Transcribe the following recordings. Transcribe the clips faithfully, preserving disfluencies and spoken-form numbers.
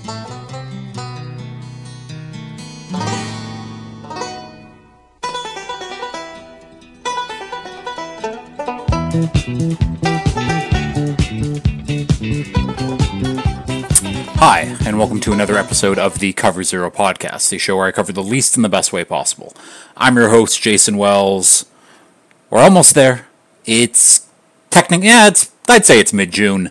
Hi, and welcome to another episode of the Cover Zero podcast, the show where I cover the least in the best way possible. I'm your host, Jason Wells. We're almost there. It's technically, yeah, it's I'd say it's mid-June.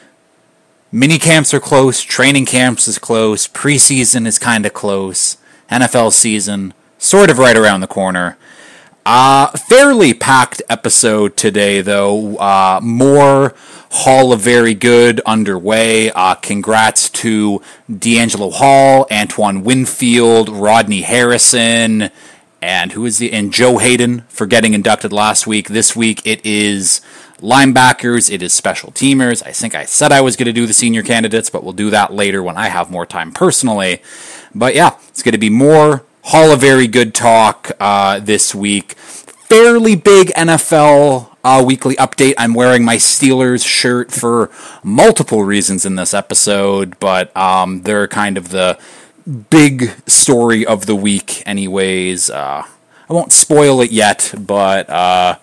Mini camps are close, training camps is close, preseason is kind of close, N F L season sort of right around the corner. Uh, fairly packed episode today, though. Uh, more Hall of Very Good underway. Uh, congrats to D'Angelo Hall, Antoine Winfield, Rodney Harrison, and who is the and Joe Hayden for getting inducted last week. This week it is linebackers, it is special teamers. I think I said I was going to do the senior candidates, but we'll do that later when I have more time personally. But yeah, it's going to be more Hall of Very Good talk uh, this week. Fairly big N F L uh, weekly update. I'm wearing my Steelers shirt for multiple reasons in this episode, but um, they're kind of the big story of the week anyways. Uh, I won't spoil it yet, but uh,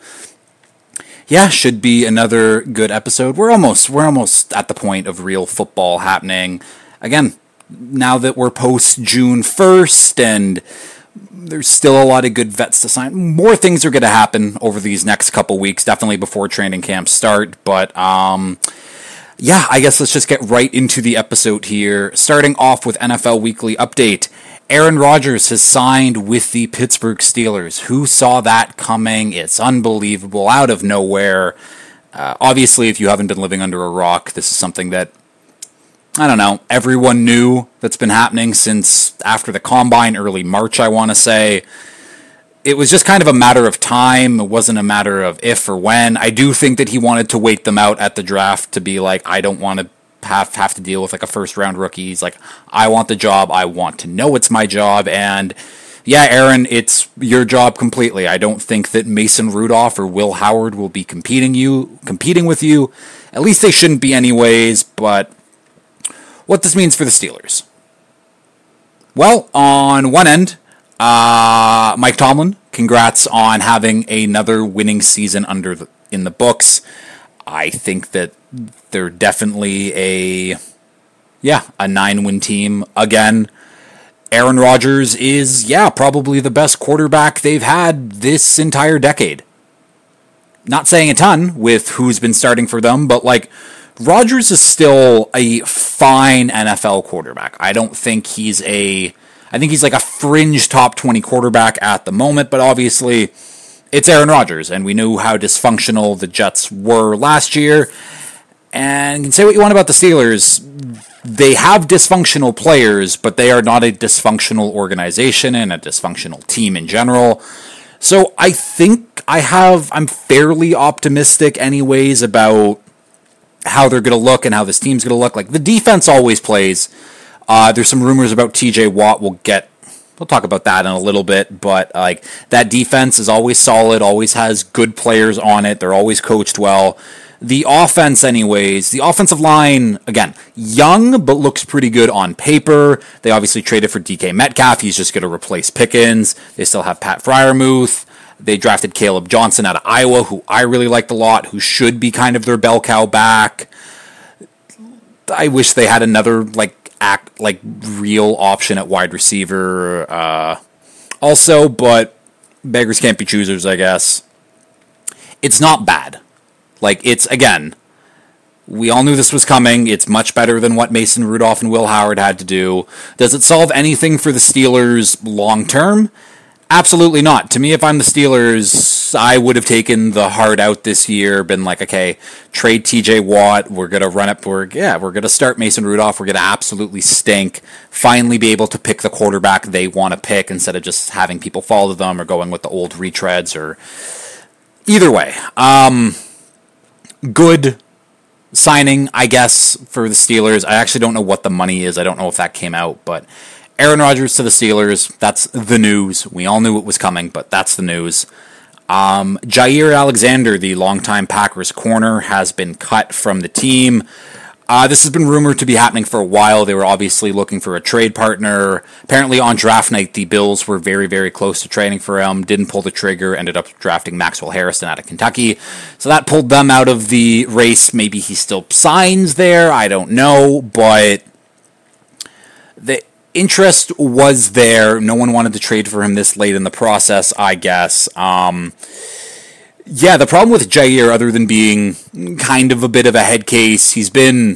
yeah, should be another good episode. We're almost we're almost at the point of real football happening. Again, now that we're post June first and there's still a lot of good vets to sign, more things are going to happen over these next couple weeks, definitely before training camps start. But um, yeah, I guess let's just get right into the episode here. Starting off with N F L Weekly Update. Aaron Rodgers has signed with the Pittsburgh Steelers. Who saw that coming? It's unbelievable, out of nowhere. Uh, obviously, if you haven't been living under a rock, this is something that, I don't know, everyone knew that's been happening since after the Combine, early March, I want to say. It was just kind of a matter of time. It wasn't a matter of if or when. I do think that he wanted to wait them out at the draft to be like, I don't want to have, have to deal with like a first-round rookie. He's like, I want the job. I want to know it's my job. And yeah, Aaron, it's your job completely. I don't think that Mason Rudolph or Will Howard will be competing you, competing with you. At least they shouldn't be anyways, but what this means for the Steelers. Well, on one end, uh, Mike Tomlin, congrats on having another winning season under the, in the books. I think that they're definitely a, yeah, a nine-win team again. Aaron Rodgers is, yeah, probably the best quarterback they've had this entire decade. Not saying a ton with who's been starting for them, but like, Rodgers is still a fine N F L quarterback. I don't think he's a, I think he's like a fringe top twenty quarterback at the moment, but obviously it's Aaron Rodgers, and we knew how dysfunctional the Jets were last year. And you can say what you want about the Steelers, they have dysfunctional players, but they are not a dysfunctional organization and a dysfunctional team in general. So I think I have, I'm fairly optimistic anyways about how they're going to look and how this team's going to look. Like, the defense always plays. Uh, there's some rumors about T J Watt. We'll get, we'll talk about that in a little bit, but like, that defense is always solid, always has good players on it. They're always coached well. The offense anyways, the offensive line, again, young, but looks pretty good on paper. They obviously traded for D K Metcalf. He's just going to replace Pickens. They still have Pat Freiermuth. They drafted Caleb Johnson out of Iowa, who I really liked a lot, who should be kind of their bell cow back. I wish they had another like act like real option at wide receiver uh, also, but beggars can't be choosers, I guess. It's not bad. Like, it's, again, we all knew this was coming. It's much better than what Mason Rudolph and Will Howard had to do. Does it solve anything for the Steelers long term? Absolutely not. To me, if I'm the Steelers, I would have taken the hard out this year, been like, okay, trade T J Watt, we're going to run up, we're, yeah, we're going to start Mason Rudolph, we're going to absolutely stink, finally be able to pick the quarterback they want to pick instead of just having people follow them or going with the old retreads or either way. Um, good signing, I guess, for the Steelers. I actually don't know what the money is. I don't know if that came out, but Aaron Rodgers to the Steelers, that's the news. We all knew it was coming, but that's the news. Um, Jair Alexander, the longtime Packers corner, has been cut from the team. Uh, this has been rumored to be happening for a while. They were obviously looking for a trade partner. Apparently on draft night, the Bills were very, very close to trading for him. Didn't pull the trigger. Ended up drafting Maxwell Harrison out of Kentucky. So that pulled them out of the race. Maybe he still signs there. I don't know. But the interest was there. No one wanted to trade for him this late in the process, I guess. Um... Yeah, the problem with Jair, other than being kind of a bit of a head case, he's been...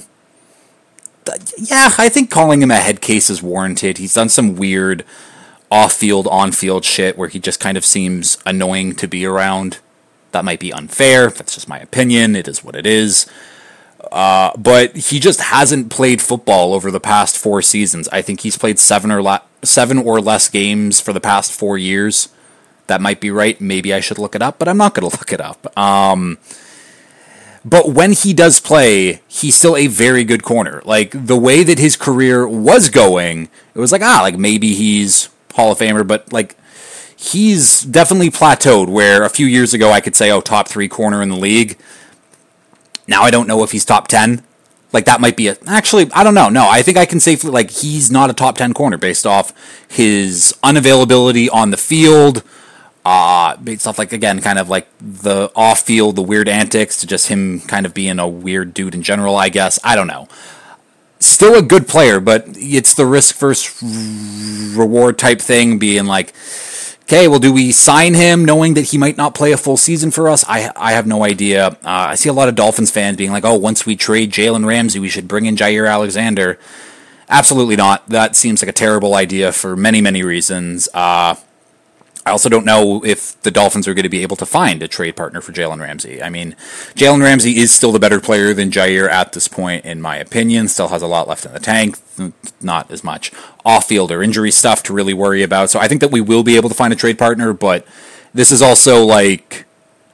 Yeah, I think calling him a head case is warranted. He's done some weird off-field, on-field shit where he just kind of seems annoying to be around. That might be unfair. That's just my opinion. It is what it is. Uh, but he just hasn't played football over the past four seasons. I think he's played seven or la- seven or less games for the past four years. That might be right. Maybe I should look it up, but I'm not going to look it up. Um, but when he does play, he's still a very good corner. Like, the way that his career was going, it was like, ah, like, maybe he's Hall of Famer, but, like, he's definitely plateaued, where a few years ago I could say, oh, top three corner in the league. Now I don't know if he's top ten. Like, that might be a... Actually, I don't know. No, I think I can safely... Like, he's not a top ten corner based off his unavailability on the field... Uh, based off, like, again, kind of like the off-field, the weird antics, to just him kind of being a weird dude in general, I guess. I don't know. Still a good player, but it's the risk versus reward type thing, being like, okay, well, do we sign him knowing that he might not play a full season for us? I I have no idea. Uh, I see a lot of Dolphins fans being like, oh, once we trade Jalen Ramsey, we should bring in Jair Alexander. Absolutely not. That seems like a terrible idea for many, many reasons. Uh... I also don't know if the Dolphins are going to be able to find a trade partner for Jalen Ramsey. I mean, Jalen Ramsey is still the better player than Jair at this point, in my opinion. Still has a lot left in the tank. Not as much off-field or injury stuff to really worry about. So I think that we will be able to find a trade partner, but this is also like...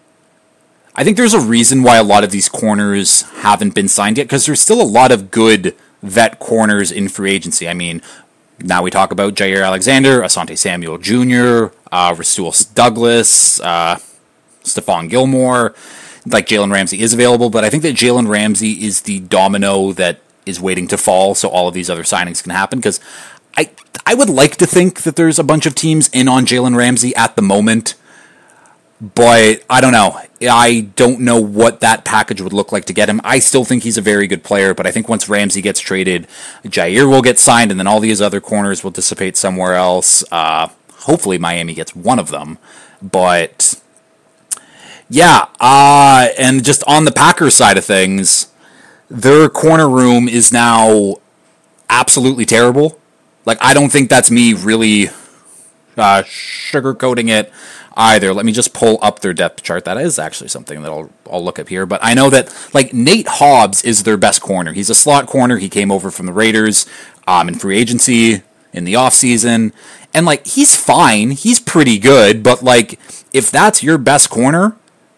I think there's a reason why a lot of these corners haven't been signed yet, because there's still a lot of good vet corners in free agency. I mean... Now we talk about Jair Alexander, Asante Samuel Junior, uh, Rasul Douglas, uh, Stephon Gilmore. Like, Jalen Ramsey is available, but I think that Jalen Ramsey is the domino that is waiting to fall, so all of these other signings can happen, because I I would like to think that there's a bunch of teams in on Jalen Ramsey at the moment, but I don't know. I don't know what that package would look like to get him. I still think he's a very good player, but I think once Ramsey gets traded, Jair will get signed, and then all these other corners will dissipate somewhere else. Uh, hopefully Miami gets one of them. But, yeah, uh, and just on the Packers side of things, their corner room is now absolutely terrible. Like, I don't think that's me really uh, sugarcoating it either. Let me just pull up their depth chart. That is actually something that I'll, I'll look up here. But I know that, like, Nate Hobbs is their best corner. He's a slot corner. He came over from the Raiders um, in free agency in the offseason. And, like, he's fine. He's pretty good. But, like, if that's your best corner,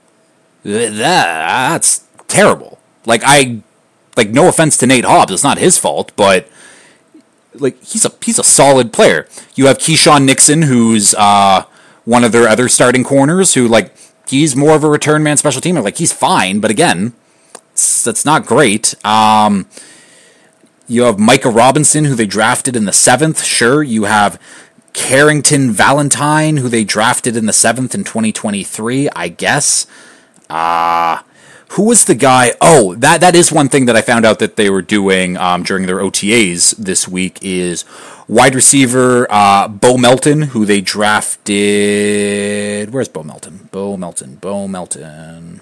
that's terrible. Like, I, like, no offense to Nate Hobbs. It's not his fault. But, like, he's a, he's a solid player. You have Keyshawn Nixon, who's... uh one of their other starting corners, who, like, he's more of a return man special teamer. Like, he's fine, but again, that's not great. Um, you have Micah Robinson, who they drafted in the seventh. Sure, you have Carrington Valentine, who they drafted in the seventh in twenty twenty-three, I guess. Uh, who was the guy? Oh, that that is one thing that I found out that they were doing um, during their O T As this week is... Wide receiver, uh, Bo Melton, who they drafted... Where's Bo Melton? Bo Melton. Bo Melton.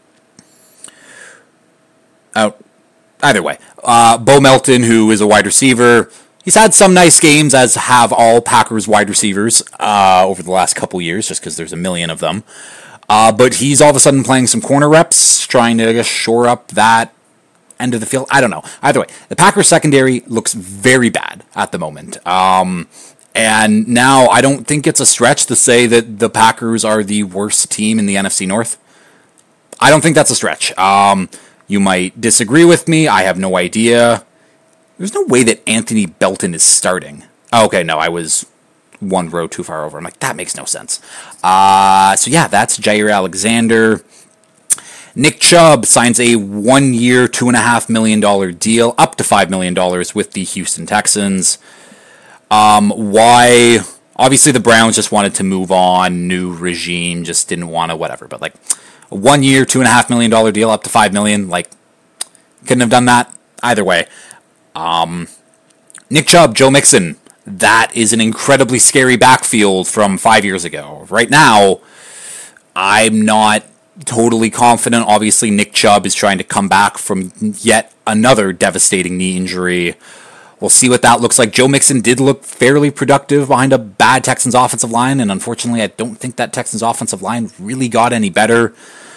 Oh, either way. Uh, Bo Melton, who is a wide receiver. He's had some nice games, as have all Packers wide receivers uh, over the last couple years, just because there's a million of them. Uh, but he's all of a sudden playing some corner reps, trying to shore up that end of the field. I don't know. Either way, the Packers secondary looks very bad at the moment. Um, and now I don't think it's a stretch to say that the Packers are the worst team in the N F C North. I don't think that's a stretch. Um, you might disagree with me. I have no idea. There's no way that Anthony Belton is starting. Oh, okay, no, I was one row too far over. I'm like, that makes no sense. Uh, so yeah, that's Jair Alexander. Nick Chubb signs a one-year, two point five million dollars deal, up to five million dollars with the Houston Texans. Um, why? Obviously, the Browns just wanted to move on. New regime, just didn't want to, whatever. But, like, a one-year, two point five million dollars deal, up to five million dollars, like, couldn't have done that either way. Um, Nick Chubb, Joe Mixon, that is an incredibly scary backfield from five years ago. Right now, I'm not totally confident. Obviously, Nick Chubb is trying to come back from yet another devastating knee injury. We'll see what that looks like. Joe Mixon did look fairly productive behind a bad Texans offensive line, and unfortunately, I don't think that Texans offensive line really got any better.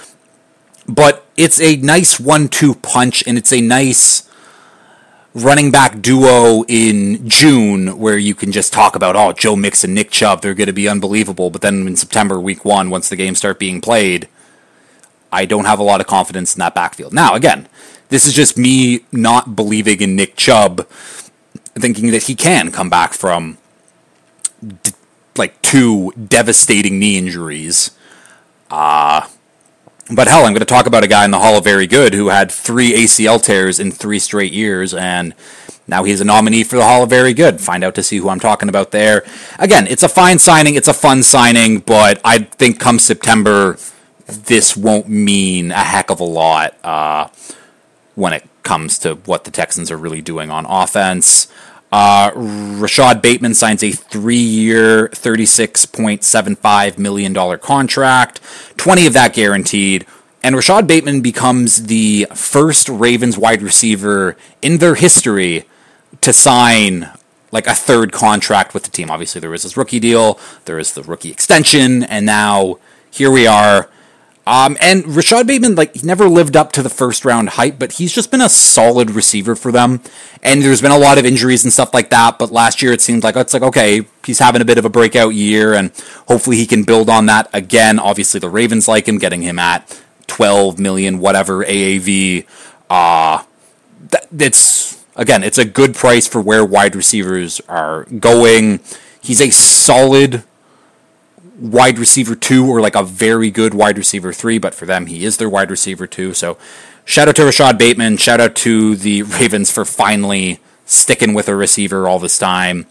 But it's a nice one two punch, and it's a nice running back duo in June where you can just talk about, oh, Joe Mixon, Nick Chubb, they're going to be unbelievable. But then in September, week one, once the games start being played, I don't have a lot of confidence in that backfield. Now, again, this is just me not believing in Nick Chubb, thinking that he can come back from d- like two devastating knee injuries. Uh, but hell, I'm going to talk about a guy in the Hall of Very Good who had three A C L tears in three straight years, and now he's a nominee for the Hall of Very Good. Find out to see who I'm talking about there. Again, it's a fine signing, it's a fun signing, but I think come September, this won't mean a heck of a lot uh, when it comes to what the Texans are really doing on offense. Uh, Rashad Bateman signs a three-year, thirty-six point seven five million dollars contract, twenty of that guaranteed, and Rashad Bateman becomes the first Ravens wide receiver in their history to sign like a third contract with the team. Obviously, there was this rookie deal, there was the rookie extension, and now here we are. Um, and Rashad Bateman, like, he never lived up to the first round hype, but he's just been a solid receiver for them. And there's been a lot of injuries and stuff like that, but last year it seemed like, it's like, okay, he's having a bit of a breakout year, and hopefully he can build on that again. Obviously, the Ravens like him, getting him at twelve million, whatever, A A V. Uh, that, it's, again, it's a good price for where wide receivers are going. He's a solid wide receiver two, or like a very good wide receiver three, but for them, he is their wide receiver two. So shout out to Rashad Bateman. Shout out to the Ravens for finally sticking with a receiver all this time.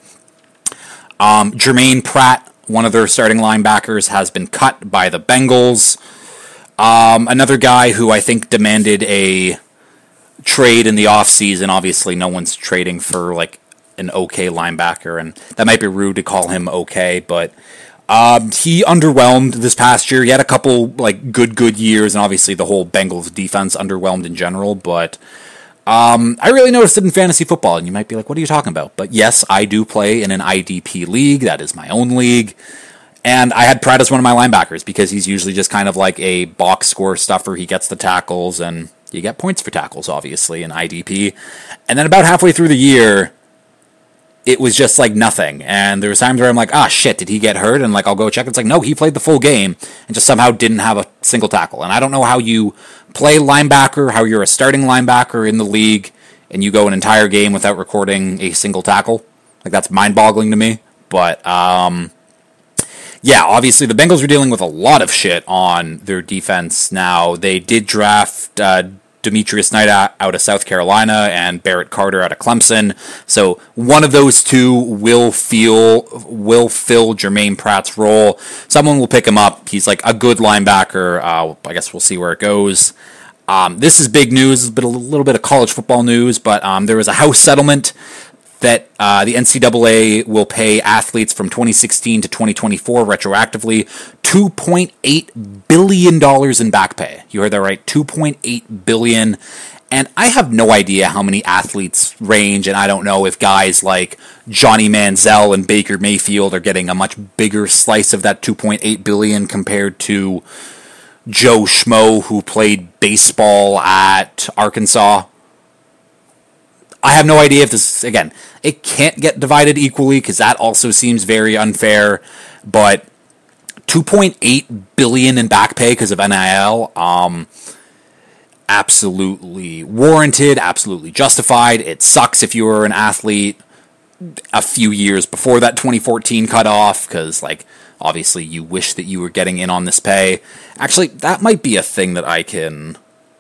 Um, Jermaine Pratt, one of their starting linebackers, has been cut by the Bengals. Um, another guy who I think demanded a trade in the offseason. Obviously, no one's trading for like an okay linebacker, and that might be rude to call him okay, but Um, he underwhelmed this past year. He had a couple like good, good years, and obviously the whole Bengals defense underwhelmed in general. But um, I really noticed it in fantasy football, and you might be like, "What are you talking about?" But yes, I do play in an I D P league. That is my own league, and I had Pratt as one of my linebackers because he's usually just kind of like a box score stuffer. He gets the tackles, and you get points for tackles, obviously, in I D P. And then about halfway through the year, it was just like nothing. And there was times where I'm like, ah, shit, did he get hurt? And like, I'll go check. It's like, no, he played the full game and just somehow didn't have a single tackle. And I don't know how you play linebacker, how you're a starting linebacker in the league, and you go an entire game without recording a single tackle. Like, that's mind-boggling to me. But, um, yeah, obviously the Bengals are dealing with a lot of shit on their defense now. They did draft uh, Demetrius Knight out of South Carolina and Barrett Carter out of Clemson. So one of those two will feel will fill Jermaine Pratt's role. Someone will pick him up. He's like a good linebacker. Uh, I guess we'll see where it goes. Um, this is big news. It's a little bit of college football news, but um, there was a House settlement that uh, the N C double A will pay athletes from twenty sixteen to twenty twenty-four retroactively two point eight billion dollars in back pay. You heard that right, two point eight billion dollars. And I have no idea how many athletes range, and I don't know if guys like Johnny Manziel and Baker Mayfield are getting a much bigger slice of that two point eight billion dollars compared to Joe Schmo, who played baseball at Arkansas. I have no idea if this, again, it can't get divided equally because that also seems very unfair, but two point eight billion dollars in back pay because of N I L, um, absolutely warranted, absolutely justified. It sucks if you were an athlete a few years before that twenty fourteen cutoff because, like, Obviously, you wish that you were getting in on this pay. Actually, that might be a thing that I can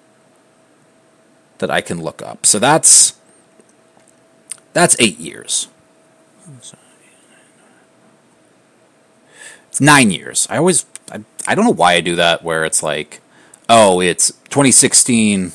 that I can look up. So that's that's eight years. It's nine years. I always I, I don't know why I do that. Where it's like, oh, it's twenty sixteen,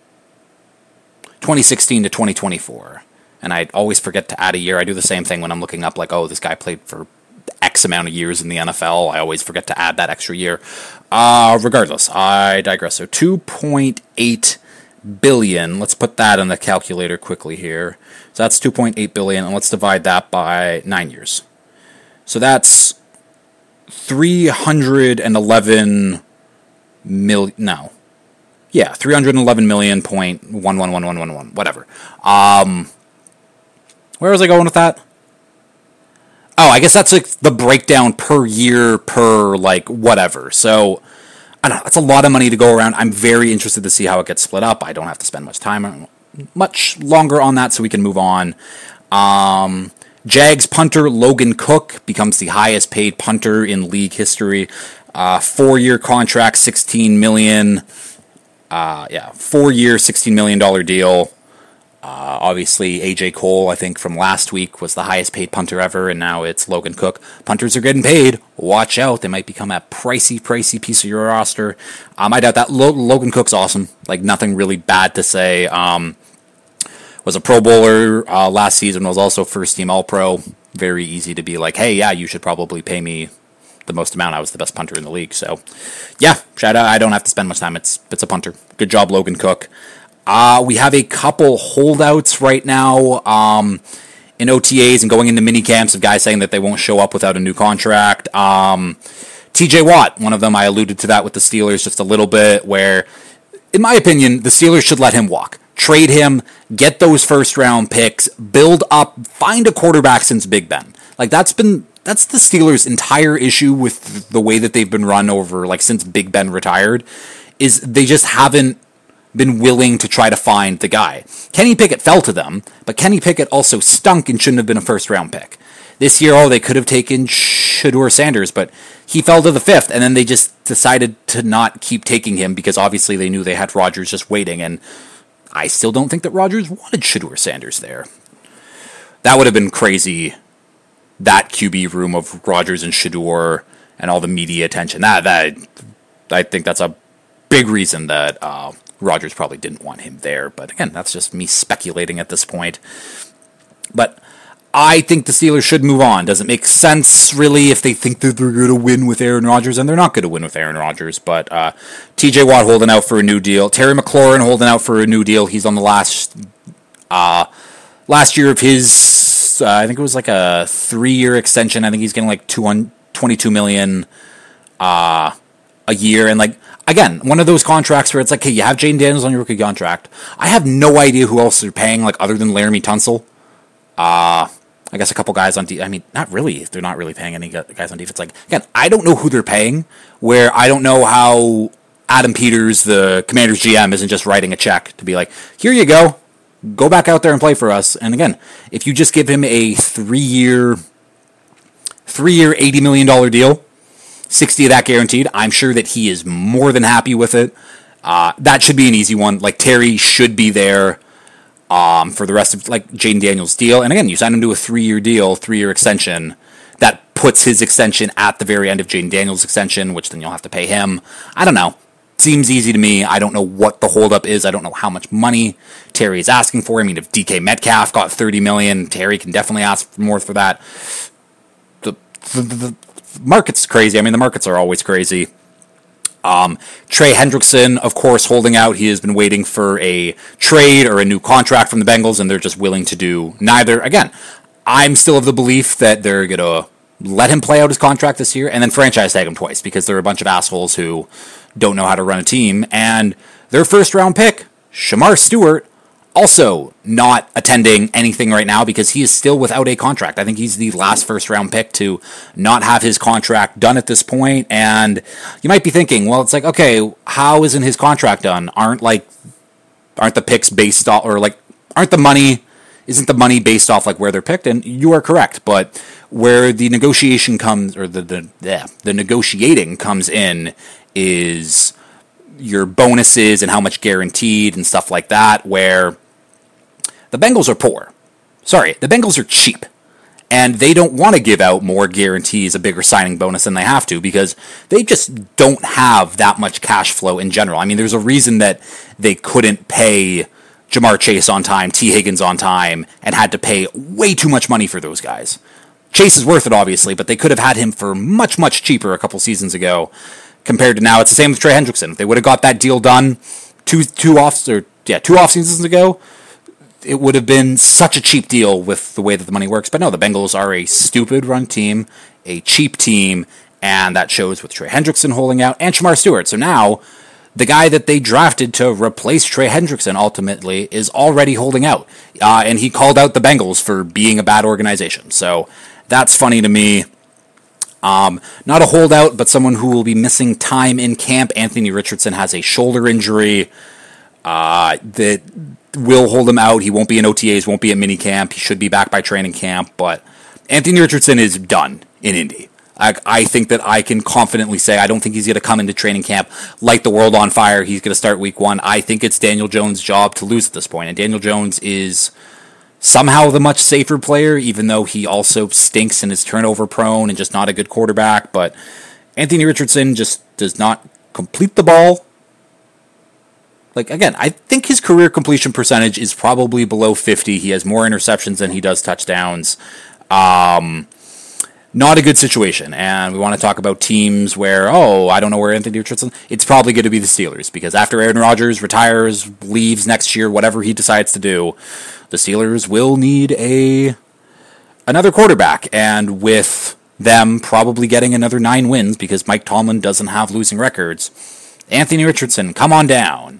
twenty sixteen to twenty twenty-four, and I always forget to add a year. I do the same thing when I'm looking up, like, oh, this guy played for X amount of years in the N F L. I always forget to add that extra year. Uh, regardless, I digress. So two point eight billion. Let's put that in the calculator quickly here. So that's two point eight billion, and let's divide that by nine years. So that's three hundred eleven million. No, yeah, three hundred eleven million point one one one one one one. Whatever. Um, where was I going with that? Oh, I guess that's like the breakdown per year per like whatever. So I don't know. That's a lot of money to go around. I'm very interested to see how it gets split up. I don't have to spend much time, much longer on that, so we can move on. Um, Jags punter Logan Cook becomes the highest paid punter in league history. Uh, four-year contract, sixteen million dollars. Uh, yeah, four-year, sixteen million dollars deal. Uh, obviously, A J Cole, I think, from last week was the highest paid punter ever, and now it's Logan Cook. Punters are getting paid. Watch out. They might become a pricey, pricey piece of your roster. Um, I doubt that. Lo- Logan Cook's awesome. Like, nothing really bad to say. Um, was a Pro Bowler uh, last season, was also first-team All-Pro. Very easy to be like, hey, yeah, you should probably pay me the most amount. I was the best punter in the league. So, yeah, shout out. I don't have to spend much time. It's, it's a punter. Good job, Logan Cook. Uh, we have a couple holdouts right now um, in O T As and going into mini camps of guys saying that they won't show up without a new contract. Um, T J Watt, one of them, I alluded to that with the Steelers just a little bit, where, in my opinion, the Steelers should let him walk. Trade him, get those first-round picks, build up, find a quarterback since Big Ben. Like, that's been... That's the Steelers' entire issue with the way that they've been run over, like, since Big Ben retired, is they just haven't been willing to try to find the guy. Kenny Pickett fell to them, but Kenny Pickett also stunk and shouldn't have been a first-round pick. This year, oh, they could have taken Shedeur Sanders, but he fell to the fifth, and then they just decided to not keep taking him because obviously they knew they had Rodgers just waiting, and I still don't think that Rodgers wanted Shedeur Sanders there. That would have been crazy, that Q B room of Rodgers and Shedeur and all the media attention. That, that I think that's a big reason that uh, Rodgers probably didn't want him there, but again, that's just me speculating at this point. But I think the Steelers should move on. Doesn't make sense, really, if they think that they're going to win with Aaron Rodgers, and they're not going to win with Aaron Rodgers, but uh, T J Watt holding out for a new deal. Terry McLaurin holding out for a new deal. He's on the last uh, last year of his, uh, I think it was like a three-year extension. I think he's getting like twenty-two million dollars uh, a year, and like, again, one of those contracts where it's like, hey, you have Jaden Daniels on your rookie contract. I have no idea who else they're paying, like, other than Laramie Tunsil. Uh, I guess a couple guys on defense. I mean, not really. They're not really paying any guys on defense. Like, again, I don't know who they're paying, where I don't know how Adam Peters, the Commanders G M, isn't just writing a check to be like, here you go. Go back out there and play for us. And again, if you just give him a three-year, three-year, eighty million dollars deal, sixty of that guaranteed, I'm sure that he is more than happy with it. Uh, that should be an easy one. Like, Terry should be there um, for the rest of, like, Jaden Daniels' deal. And again, you sign him to a three-year deal, three-year extension. That puts his extension at the very end of Jaden Daniels' extension, which then you'll have to pay him. I don't know. Seems easy to me. I don't know what the holdup is. I don't know how much money Terry is asking for. I mean, if D K Metcalf got thirty million dollars, Terry can definitely ask for more for that. The, the, the market's crazy. I mean, the markets are always crazy. Um, Trey Hendrickson, of course, holding out. He has been waiting for a trade or a new contract from the Bengals, and they're just willing to do neither. Again, I'm still of the belief that they're going to let him play out his contract this year and then franchise tag him twice, because they're a bunch of assholes who don't know how to run a team. And their first round pick, Shamar Stewart, also not attending anything right now because he is still without a contract. I think he's the last first round pick to not have his contract done at this point. And you might be thinking, well, it's like, okay, how isn't his contract done? Aren't like, aren't the picks based on, or like, aren't the money isn't the money based off like where they're picked? And you are correct, but where the negotiation comes, or the the yeah, the negotiating comes in, is your bonuses and how much guaranteed and stuff like that. Where the Bengals are poor. Sorry, the Bengals are cheap. And they don't want to give out more guarantees, a bigger signing bonus than they have to, because they just don't have that much cash flow in general. I mean, there's a reason that they couldn't pay Jamar Chase on time, T. Higgins on time, and had to pay way too much money for those guys. Chase is worth it, obviously, but they could have had him for much, much cheaper a couple seasons ago compared to now. It's the same with Trey Hendrickson. If they would have got that deal done two two off or yeah two off seasons ago, it would have been such a cheap deal with the way that the money works. But no, the Bengals are a stupid run team, a cheap team, and that shows with Trey Hendrickson holding out and Shamar Stewart. So now, the guy that they drafted to replace Trey Hendrickson ultimately is already holding out. Uh, and he called out the Bengals for being a bad organization. So that's funny to me. Um, not a holdout, but someone who will be missing time in camp. Anthony Richardson has a shoulder injury uh, that will hold him out. He won't be in O T As, won't be at minicamp. He should be back by training camp, but Anthony Richardson is done in Indy. I, I think that I can confidently say I don't think he's going to come into training camp, light the world on fire. He's going to start week one. I think it's Daniel Jones' job to lose at this point, and Daniel Jones is somehow the much safer player, even though he also stinks and is turnover prone and just not a good quarterback. But Anthony Richardson just does not complete the ball. Like, again, I think his career completion percentage is probably below fifty. He has more interceptions than he does touchdowns. Um, not a good situation. And we want to talk about teams where, oh, I don't know where Anthony Richardson... It's probably going to be the Steelers, because after Aaron Rodgers retires, leaves next year, whatever he decides to do, the Steelers will need a another quarterback. And with them probably getting another nine wins, because Mike Tomlin doesn't have losing records, Anthony Richardson, come on down.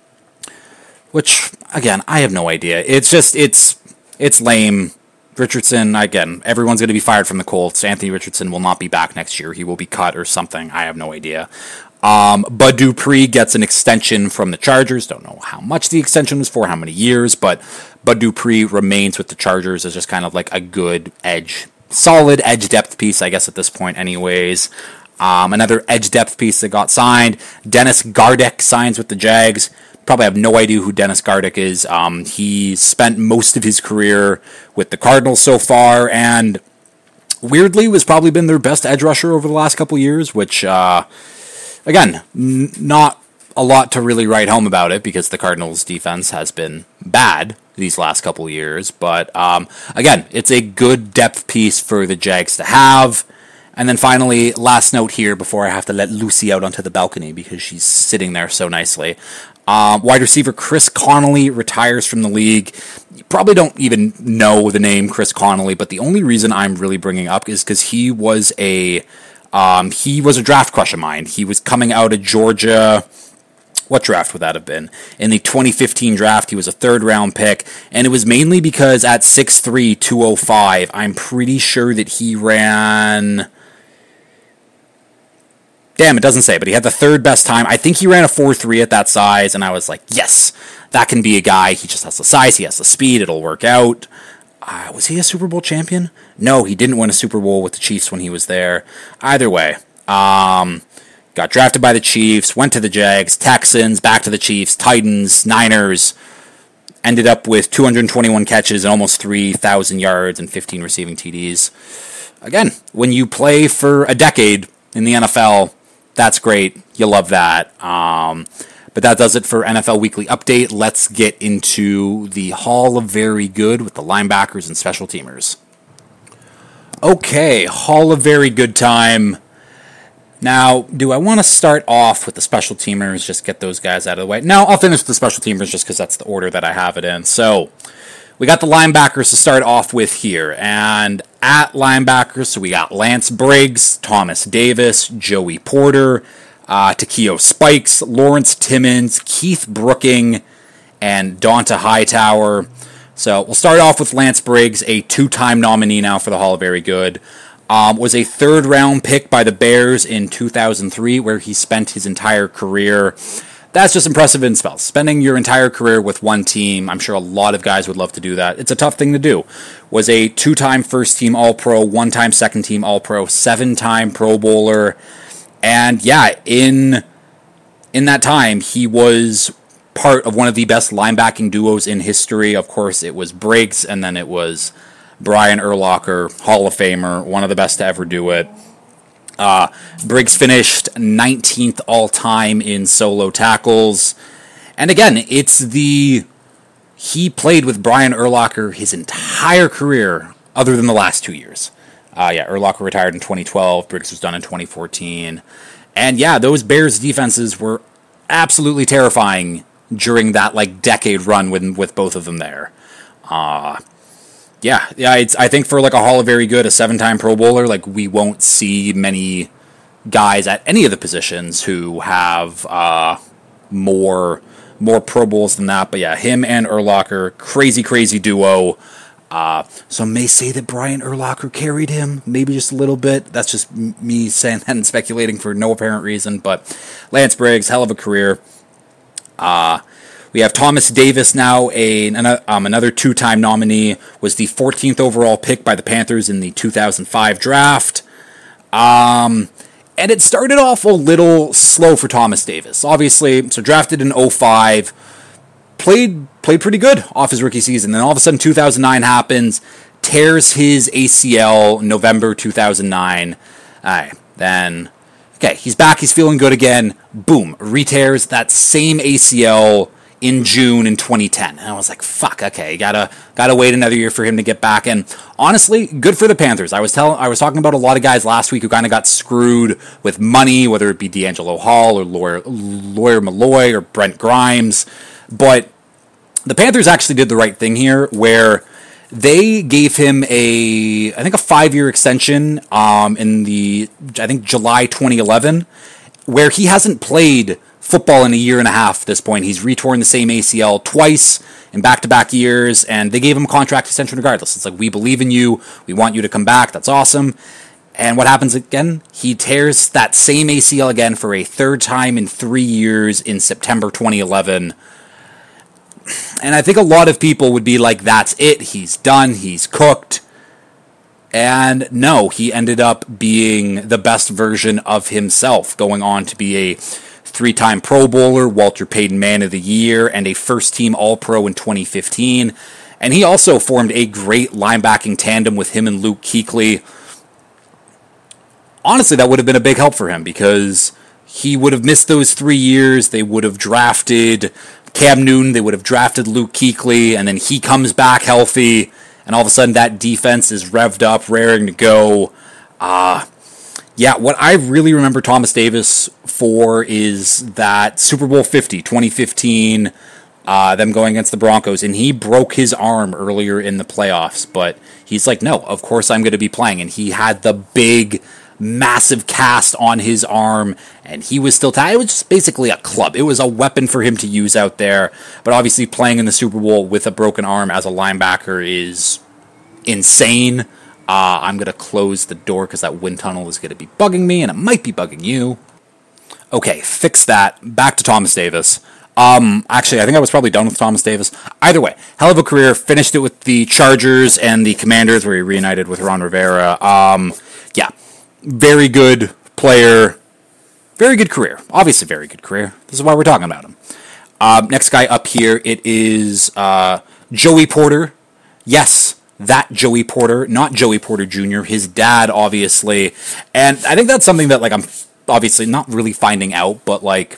Which, again, I have no idea. It's just, it's it's lame. Richardson, again, everyone's going to be fired from the Colts. Anthony Richardson will not be back next year. He will be cut or something. I have no idea. Um, Bud Dupree gets an extension from the Chargers. Don't know how much the extension was for, how many years, but Bud Dupree remains with the Chargers as just kind of like a good edge, solid edge depth piece, I guess, at this point anyways. Um, another edge depth piece that got signed. Dennis Gardeck signs with the Jags. Probably have no idea who Dennis Gardeck is. Um, he spent most of his career with the Cardinals so far, and weirdly was probably been their best edge rusher over the last couple years, which, uh, again, n- not a lot to really write home about it, because the Cardinals' defense has been bad these last couple years. But, um, again, it's a good depth piece for the Jags to have. And then finally, last note here before I have to let Lucy out onto the balcony because she's sitting there so nicely. Um, wide receiver Chris Connolly retires from the league. You probably don't even know the name Chris Connolly, but the only reason I'm really bringing up is because he was a um, he was a draft crush of mine. He was coming out of Georgia. What draft would that have been? In the twenty fifteen draft, he was a third round pick, and it was mainly because at six three, two oh five, I'm pretty sure that he ran... Damn, it doesn't say, but he had the third best time. I think he ran a four three at that size, and I was like, yes, that can be a guy. He just has the size, he has the speed, it'll work out. Uh, was he a Super Bowl champion? No, he didn't win a Super Bowl with the Chiefs when he was there. Either way, um, got drafted by the Chiefs, went to the Jags, Texans, back to the Chiefs, Titans, Niners, ended up with two hundred twenty-one catches and almost three thousand yards and fifteen receiving T Ds. Again, when you play for a decade in the N F L, that's great. You love that. Um, but that does it for N F L Weekly Update. Let's get into the Hall of Very Good with the linebackers and special teamers. Okay, Hall of Very Good time. Now, do I want to start off with the special teamers, just get those guys out of the way? No, I'll finish with the special teamers just because that's the order that I have it in. So, we got the linebackers to start off with here. And at linebackers, so we got Lance Briggs, Thomas Davis, Joey Porter, uh, Takeo Spikes, Lawrence Timmons, Keith Brooking, and Donta Hightower. So we'll start off with Lance Briggs, a two-time nominee now for the Hall of Very Good. Um, was a third-round pick by the Bears in two thousand three, where he spent his entire career. that's just impressive in spells. Spending your entire career with one team, I'm sure a lot of guys would love to do that. It's a tough thing to do. Was a two-time first-team All-Pro, one-time second-team All-Pro, seven-time Pro Bowler, and yeah, in in that time, he was part of one of the best linebacking duos in history. Of course, it was Briggs, and then it was Brian Urlacher, Hall of Famer, one of the best to ever do it. Uh, Briggs finished nineteenth all-time in solo tackles. And again, it's the... He played with Brian Urlacher his entire career, other than the last two years. Uh, yeah, Urlacher retired in twenty twelve. Briggs was done in twenty fourteen. And yeah, those Bears defenses were absolutely terrifying during that, like, decade run with, with both of them there. Uh... Yeah, yeah. It's, I think for like a Hall of Very Good, a seven-time Pro Bowler, like we won't see many guys at any of the positions who have uh, more more Pro Bowls than that. But yeah, him and Urlacher, crazy, crazy duo. Uh, some may say that Brian Urlacher carried him, maybe just a little bit. That's just me saying that and speculating for no apparent reason. But Lance Briggs, hell of a career. Uh, We have Thomas Davis now, a, um, another two-time nominee, was the fourteenth overall pick by the Panthers in the two thousand five draft. Um, and it started off a little slow for Thomas Davis. Obviously, so drafted in oh five, played played pretty good off his rookie season. Then all of a sudden, two thousand nine happens, tears his A C L November two thousand nine. All right, then, okay, he's back, he's feeling good again. Boom, re-tears that same A C L in June in twenty ten. And I was like, fuck, okay, gotta gotta wait another year for him to get back. And honestly, good for the Panthers. I was telling I was talking about a lot of guys last week who kind of got screwed with money, whether it be D'Angelo Hall or Lawyer, Lawyer Malloy or Brent Grimes. But the Panthers actually did the right thing here, where they gave him a I think a five-year extension um, in the I think July twenty eleven, where he hasn't played football in a year and a half at this point. He's retorn the same A C L twice in back-to-back years, and they gave him a contract extension regardless. It's like, we believe in you, we want you to come back, that's awesome. And what happens again? He tears that same A C L again for a third time in three years in September twenty eleven. And I think a lot of people would be like, that's it, he's done, he's cooked. And no, he ended up being the best version of himself, going on to be a three-time Pro Bowler, Walter Payton Man of the Year, and a first-team All-Pro in twenty fifteen. And he also formed a great linebacking tandem with him and Luke Kuechly. Honestly, that would have been a big help for him, because he would have missed those three years. They would have drafted Cam Newton, they would have drafted Luke Kuechly, and then he comes back healthy, and all of a sudden that defense is revved up, raring to go. Uh, yeah, what I really remember Thomas Davis for is that Super Bowl fifty, twenty fifteen, uh, them going against the Broncos, and he broke his arm earlier in the playoffs, but he's like, no, of course I'm going to be playing, and he had the big, massive cast on his arm, and he was still tied. It was just basically a club. It was a weapon for him to use out there, but obviously playing in the Super Bowl with a broken arm as a linebacker is insane. Uh, I'm going to close the door because that wind tunnel is going to be bugging me, and it might be bugging you. Okay, fix that. Back to Thomas Davis. Um, actually, I think I was probably done with Thomas Davis. Either way, hell of a career. Finished it with the Chargers and the Commanders, where he reunited with Ron Rivera. Um, yeah, very good player. Very good career. Obviously, very good career. This is why we're talking about him. Uh, next guy up here, it is uh, Joey Porter. Yes, that Joey Porter, not Joey Porter Junior, his dad, obviously. And I think that's something that, like, I'm obviously not really finding out, but, like,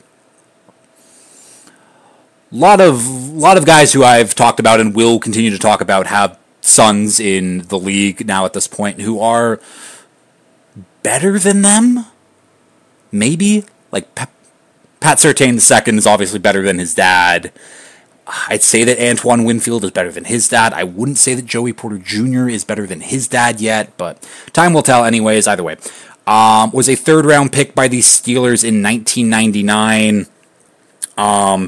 a lot of, lot of guys who I've talked about and will continue to talk about have sons in the league now at this point who are better than them? Maybe? Like, Pat, Pat Surtain the second is obviously better than his dad. I'd say that Antoine Winfield is better than his dad. I wouldn't say that Joey Porter Junior is better than his dad yet, but time will tell anyways. Either way. Um, was a third-round pick by the Steelers in nineteen ninety-nine. Um,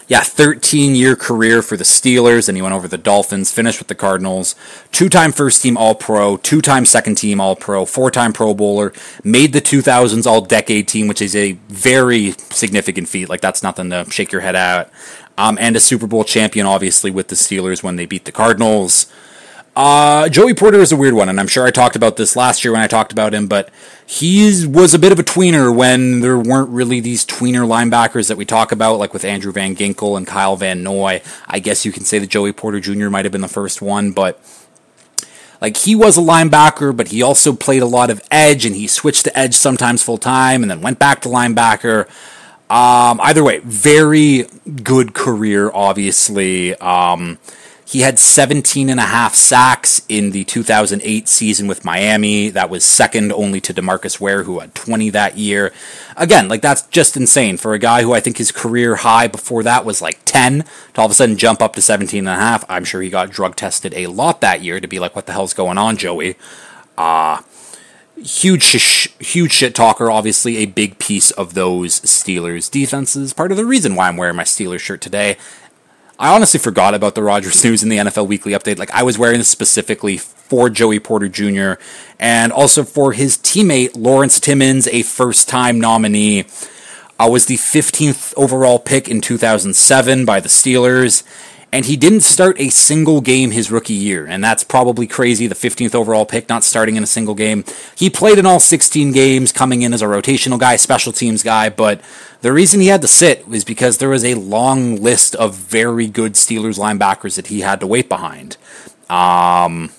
yeah, thirteen-year career for the Steelers, and he went over the Dolphins, finished with the Cardinals, two-time first-team All-Pro, two-time second-team All-Pro, four-time Pro Bowler, made the two thousands All-Decade team, which is a very significant feat. Like, that's nothing to shake your head at. Um, and a Super Bowl champion, obviously, with the Steelers when they beat the Cardinals. Uh, Joey Porter is a weird one, and I'm sure I talked about this last year when I talked about him, but he was a bit of a tweener when there weren't really these tweener linebackers that we talk about, like with Andrew Van Ginkel and Kyle Van Noy. I guess you can say that Joey Porter Junior might have been the first one, but like he was a linebacker, but he also played a lot of edge, and he switched to edge sometimes full time, and then went back to linebacker. Um, either way, very good career, obviously. Um, He had seventeen and a half sacks in the two thousand eight season with Miami. That was second only to DeMarcus Ware, who had twenty that year. Again, like that's just insane for a guy who I think his career high before that was like ten to all of a sudden jump up to seventeen and a half. I'm sure he got drug tested a lot that year to be like, what the hell's going on, Joey? Uh, huge, sh- huge shit talker. Obviously a big piece of those Steelers defenses. Part of the reason why I'm wearing my Steelers shirt today. I honestly forgot about the Rodgers news in the N F L Weekly Update. Like, I was wearing this specifically for Joey Porter Junior and also for his teammate, Lawrence Timmons, a first-time nominee. Uh, was the fifteenth overall pick in two thousand seven by the Steelers, and he didn't start a single game his rookie year, and that's probably crazy, the fifteenth overall pick not starting in a single game. He played in all sixteen games, coming in as a rotational guy, special teams guy, but the reason he had to sit was because there was a long list of very good Steelers linebackers that he had to wait behind. Um,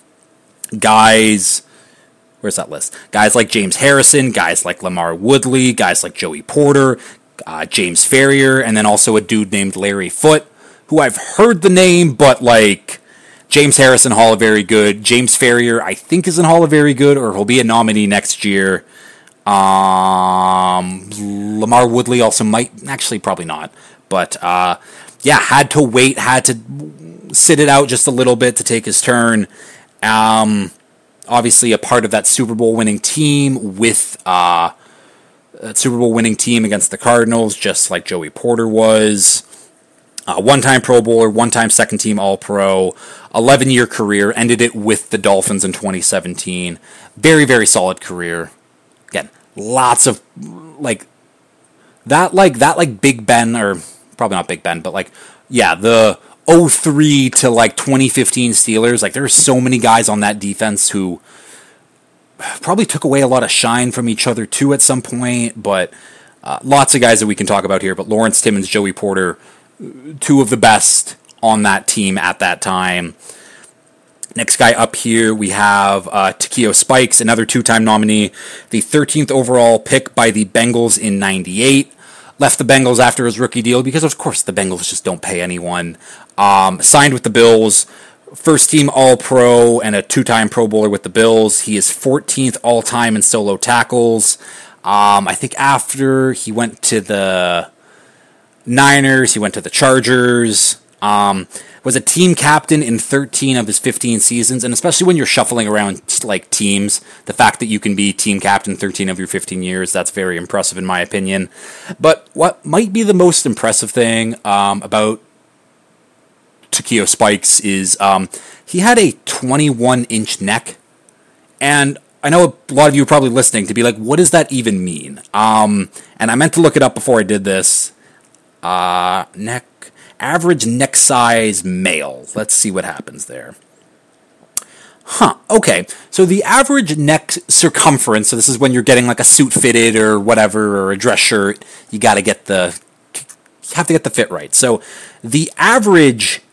guys, where's that list? Guys like James Harrison, guys like Lamar Woodley, guys like Joey Porter, uh, James Ferrier, and then also a dude named Larry Foote, who I've heard the name, but like James Harrison, Hall of Very Good. James Ferrier, I think, is in Hall of Very Good, or he'll be a nominee next year. Um, Lamar Woodley also might, actually probably not, but uh, yeah, had to wait, had to sit it out just a little bit to take his turn. Um, obviously a part of that Super Bowl winning team with uh, that Super Bowl winning team against the Cardinals, just like Joey Porter was. Uh, one-time Pro Bowler, one-time second-team All-Pro, eleven-year career, ended it with the Dolphins in twenty seventeen. Very, very solid career. Again, lots of, like, that, like, that, like, Big Ben, or probably not Big Ben, but, like, yeah, the oh three to, like, twenty fifteen Steelers, like, there's so many guys on that defense who probably took away a lot of shine from each other, too, at some point, but uh, lots of guys that we can talk about here, but Lawrence Timmons, Joey Porter, two of the best on that team at that time. Next guy up here, we have uh, Takeo Spikes, another two-time nominee, the thirteenth overall pick by the Bengals in ninety-eight. Left the Bengals after his rookie deal because, of course, the Bengals just don't pay anyone. Um, signed with the Bills, first-team All-Pro and a two-time Pro Bowler with the Bills. He is fourteenth all-time in solo tackles. Um, I think after he went to the Niners, he went to the Chargers. Um, was a team captain in thirteen of his fifteen seasons, and especially when you're shuffling around like teams, the fact that you can be team captain thirteen of your fifteen years, that's very impressive in my opinion. But what might be the most impressive thing um, about Takeo Spikes is um, he had a twenty-one inch neck, and I know a lot of you are probably listening to be like, what does that even mean? Um, and I meant to look it up before I did this. Uh, neck, average neck size male. Let's see what happens there. Huh, okay. So the average neck circumference, so this is when you're getting like a suit fitted or whatever, or a dress shirt, you gotta get the, you have to get the fit right. So the average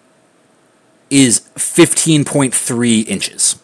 is fifteen point three inches.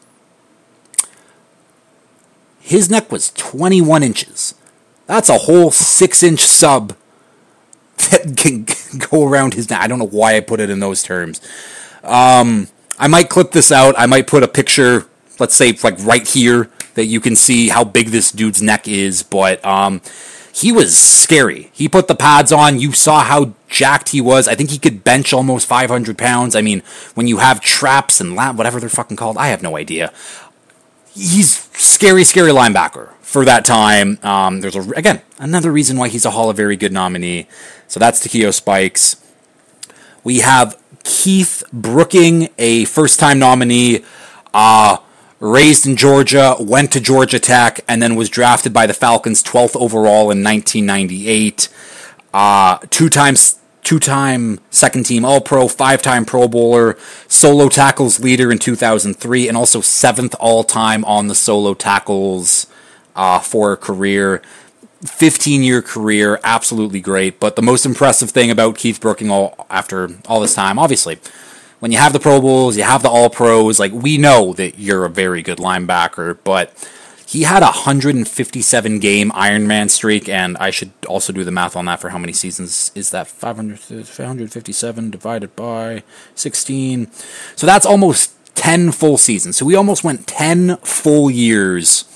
His neck was twenty-one inches. That's a whole six inch sub that can go around his neck. I don't know why I put it in those terms. Um, I might clip this out. I might put a picture, let's say, like right here, that you can see how big this dude's neck is. But um, he was scary. He put the pads on. You saw how jacked he was. I think he could bench almost five hundred pounds. I mean, when you have traps and lat, whatever they're fucking called, I have no idea. He's scary, scary linebacker for that time. Um, there's, a, again, another reason why he's a Hall of Very Good nominee. So that's Takeo Spikes. we have Keith Brooking, a first-time nominee, uh, raised in Georgia, went to Georgia Tech, and then was drafted by the Falcons twelfth overall in nineteen ninety-eight. Uh, two times, two-time second-team All-Pro, five-time Pro Bowler, solo tackles leader in two thousand three, and also seventh all-time on the solo tackles uh, for a career. fifteen-year career, absolutely great. But the most impressive thing about Keith Brooking all, after all this time, obviously, when you have the Pro Bowls, you have the All-Pros, like, we know that you're a very good linebacker, but he had a one hundred fifty-seven game Ironman streak, and I should also do the math on that for how many seasons is that? five hundred, five hundred fifty-seven divided by sixteen. So that's almost ten full seasons. So we almost went ten full years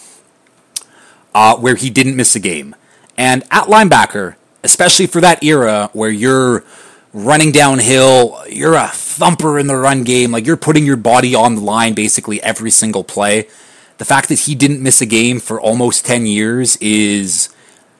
uh, where he didn't miss a game. And at linebacker, especially for that era where you're running downhill, you're a thumper in the run game, like you're putting your body on the line basically every single play. The fact that he didn't miss a game for almost ten years is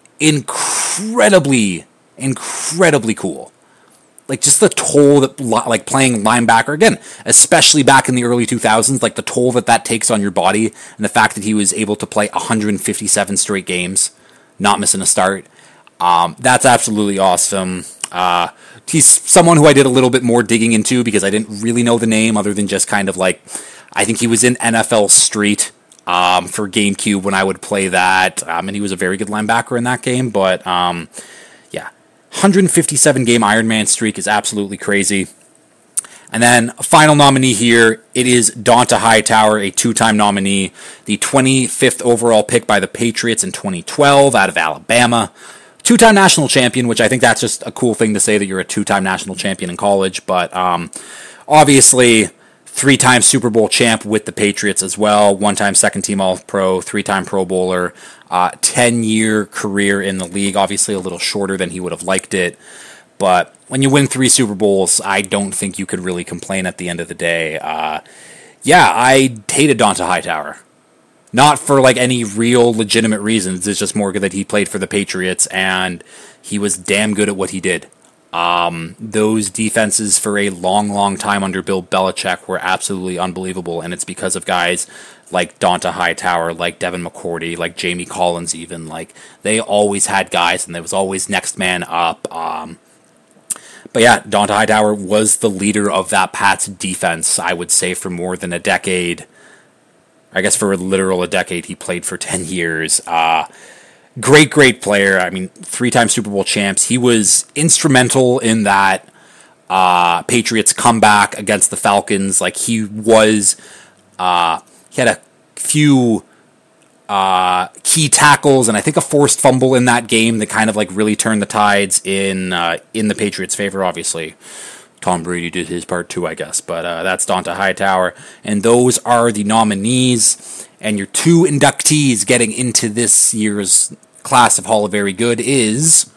incredibly, incredibly cool. Like, just the toll that, like, playing linebacker, again, especially back in the early two thousands, like, the toll that that takes on your body, and the fact that he was able to play one hundred fifty-seven straight games, not missing a start, um, that's absolutely awesome. Uh, he's someone who I did a little bit more digging into because I didn't really know the name other than just kind of, like, I think he was in N F L Street um, for GameCube when I would play that, um, and he was a very good linebacker in that game, but, um, yeah. one hundred fifty-seven game Ironman streak is absolutely crazy. And then a final nominee here, it is Donta Hightower, a two-time nominee, the twenty-fifth overall pick by the Patriots in twenty twelve out of Alabama. Two-time national champion, which I think that's just a cool thing to say that you're a two-time national champion in college, but um, obviously three-time Super Bowl champ with the Patriots as well, one-time second-team All-Pro, three-time Pro Bowler, uh, ten-year career in the league, obviously a little shorter than he would have liked it, but when you win three Super Bowls, I don't think you could really complain at the end of the day. Uh, yeah, I hated Donta Hightower. Not for like any real legitimate reasons, it's just more that he played for the Patriots, and he was damn good at what he did. Um, those defenses for a long, long time under Bill Belichick were absolutely unbelievable, and it's because of guys like Donta Hightower, like Devin McCourty, like Jamie Collins even. Like, they always had guys, and there was always next man up. Um, but yeah, Donta Hightower was the leader of that Pats defense, I would say, for more than a decade. I guess for a literal a decade, he played for ten years. Uh, Great, great player. I mean, three-time Super Bowl champs. He was instrumental in that uh, Patriots comeback against the Falcons. Like, he was, uh, he had a few uh, key tackles and I think a forced fumble in that game that kind of like really turned the tides in uh, in the Patriots' favor. Obviously, Tom Brady did his part too, I guess. But uh, that's Donta Hightower, and those are the nominees. And your two inductees getting into this year's class of Hall of Very Good is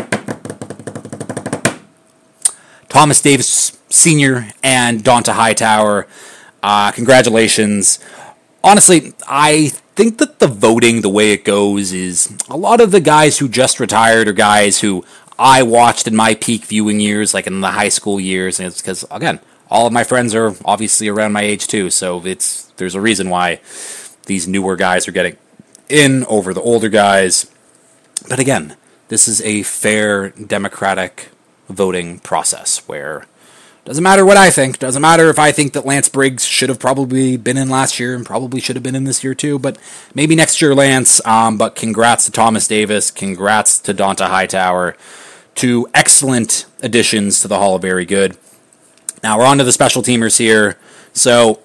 Thomas Davis Senior and Donta Hightower. Uh, congratulations. Honestly, I think that the voting, the way it goes, is a lot of the guys who just retired are guys who I watched in my peak viewing years, like in the high school years. And it's because, again, all of my friends are obviously around my age too, so it's there's a reason why these newer guys are getting in over the older guys. But again, this is a fair, democratic voting process where it doesn't matter what I think. Doesn't matter if I think that Lance Briggs should have probably been in last year and probably should have been in this year too. But maybe next year, Lance. Um, but congrats to Thomas Davis. Congrats to Donta Hightower. Two excellent additions to the Hall of Very Good. Now we're on to the special teamers here. So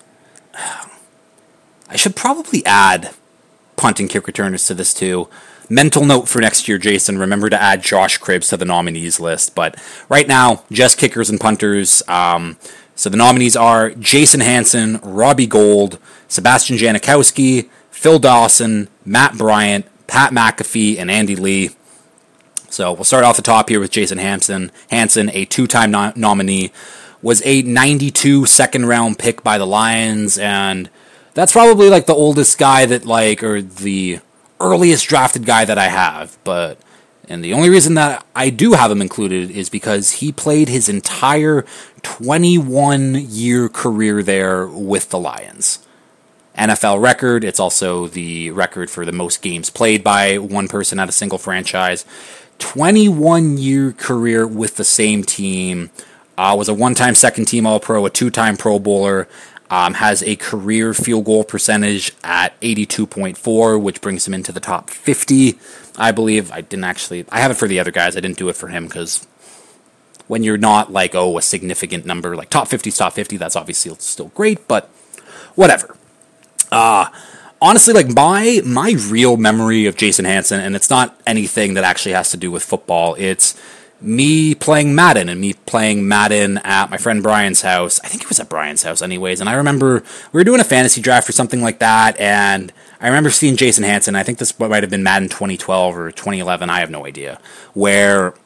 I should probably add punt and kick returners to this too. Mental note for next year, Jason, remember to add Josh Cribbs to the nominees list. But right now, just kickers and punters. Um, so the nominees are Jason Hanson, Robbie Gould, Sebastian Janikowski, Phil Dawson, Matt Bryant, Pat McAfee, and Andy Lee. So we'll start off the top here with Jason Hanson. Hanson, a two-time no- nominee, was a ninety-two second-round pick by the Lions, and that's probably like the oldest guy that like, or the earliest drafted guy that I have. But And the only reason that I do have him included is because he played his entire twenty-one-year career there with the Lions. N F L record. It's also the record for the most games played by one person at a single franchise. twenty-one-year career with the same team. Uh, was a one-time second-team All-Pro, a two-time Pro Bowler. Um, has a career field goal percentage at eighty-two point four, which brings him into the top fifty, I believe. I didn't actually... I have it for the other guys. I didn't do it for him because when you're not like, oh, a significant number, like top fifty is top fifty, that's obviously still great, but whatever. Uh, honestly, like my my real memory of Jason Hanson, and it's not anything that actually has to do with football, it's me playing Madden, and me playing Madden at my friend Brian's house. I think it was at Brian's house anyways, and I remember we were doing a fantasy draft or something like that, and I remember seeing Jason Hanson. I think this might have been Madden twenty twelve or twenty eleven, I have no idea, where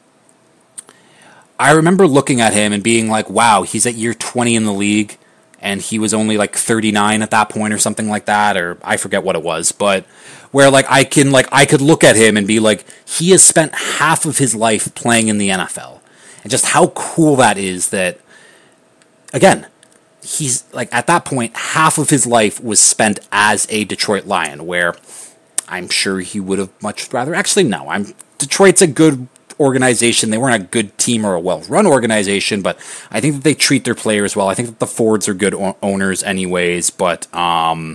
I remember looking at him and being like, wow, he's at year twenty in the league, and he was only like thirty-nine at that point or something like that, or I forget what it was, but where like I can like I could look at him and be like, he has spent half of his life playing in the N F L. And just how cool that is that, again, he's like at that point, half of his life was spent as a Detroit Lion, where I'm sure he would have much rather, actually no, I'm Detroit's a good organization. They weren't a good team or a well-run organization, but I think that they treat their players well. I think that the Fords are good o- owners anyways, but um,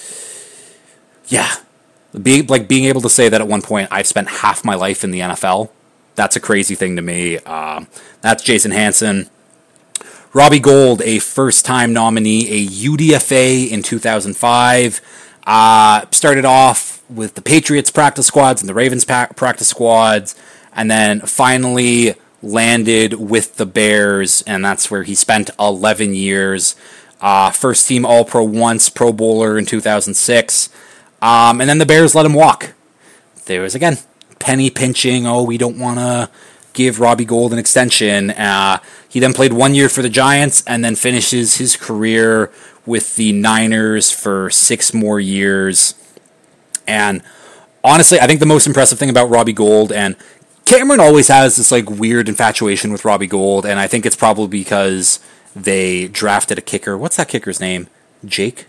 yeah, being like being able to say that at one point I've spent half my life in the N F L, that's a crazy thing to me. Um, that's Jason Hanson. Robbie Gould, a first-time nominee, a U D F A in two thousand five. Uh, started off with the Patriots practice squads and the Ravens pa- practice squads, and then finally landed with the Bears, and that's where he spent eleven years. Uh, first team All-Pro once, Pro Bowler in two thousand six. Um, and then the Bears let him walk. There was, again, penny pinching. Oh, we don't want to give Robbie Gould an extension. Uh, he then played one year for the Giants and then finishes his career with the Niners for six more years. And honestly, I think the most impressive thing about Robbie Gould, and Cameron always has this like weird infatuation with Robbie Gould, and I think it's probably because they drafted a kicker. What's that kicker's name? Jake?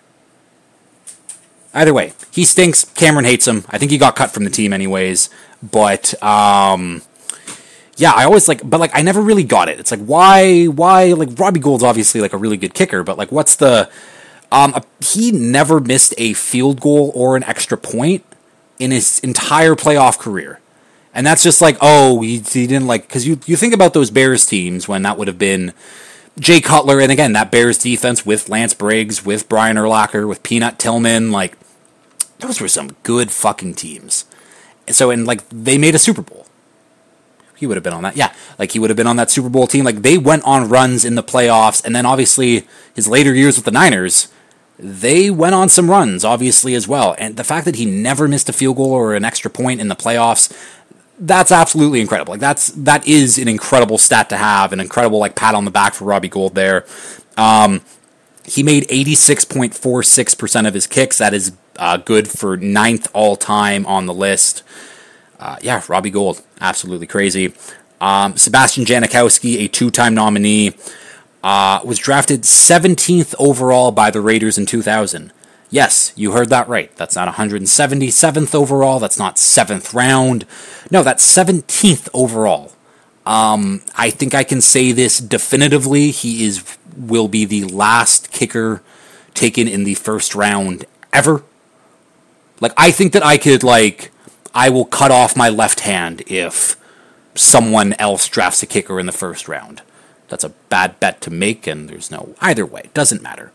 Either way, he stinks. Cameron hates him. I think he got cut from the team anyways. But, um, yeah, I always like, but like, I never really got it. It's like, why, why, like, Robbie Gould's obviously like a really good kicker, but like, what's the, um, he never missed a field goal or an extra point in his entire playoff career. And that's just like, oh, he, he didn't like, because you, you think about those Bears teams when that would have been Jay Cutler, and again, that Bears defense with Lance Briggs, with Brian Urlacher, with Peanut Tillman, like, those were some good fucking teams. And so, and like, they made a Super Bowl. He would have been on that, yeah, like, he would have been on that Super Bowl team. Like, they went on runs in the playoffs, and then obviously, his later years with the Niners, they went on some runs, obviously, as well. And the fact that he never missed a field goal or an extra point in the playoffs, that's absolutely incredible. Like that's that is an incredible stat to have, an incredible like pat on the back for Robbie Gould there. Um, he made eighty-six point four six percent of his kicks. That is uh, good for ninth all time on the list. Uh, yeah, Robbie Gould, absolutely crazy. Um, Sebastian Janikowski, a two-time nominee, uh, was drafted seventeenth overall by the Raiders in two thousand. Yes, you heard that right. That's not one hundred seventy-seventh overall. That's not seventh round. No, that's seventeenth overall. Um, I think I can say this definitively. He is will be the last kicker taken in the first round ever. Like, I think that I could, like, I will cut off my left hand if someone else drafts a kicker in the first round. That's a bad bet to make, and there's no either way. Doesn't matter.